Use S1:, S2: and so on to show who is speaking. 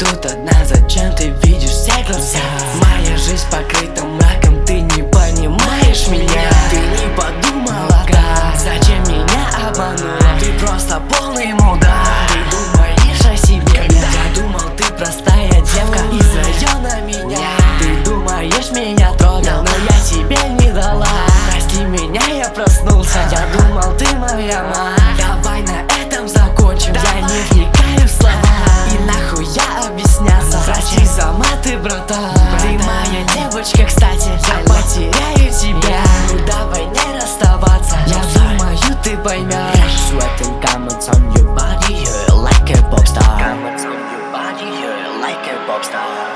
S1: тут одна, зачем ты видишь все глаза? Моя жизнь покрыта мраком, ты не понимаешь меня. Ты не подумала, да, зачем меня обманула? Ты просто полный мудак. Ты думаешь о себе, я думал, ты простая девка из района меня. Ты думаешь, меня трогал, но я тебе не дала. Прости меня, я проснулся, я думал, ты моя мать. Давай на этом закончим, я не вникаю в слова. И нахуй я объясняться, прости за маты, братан. Ты моя девочка, кстати, я потеряю тебя. Ну давай не расставаться, я думаю, ты поймешь.
S2: Sweating comments on your body, you're like a pop star.
S1: Comments on your body, you're like a pop star.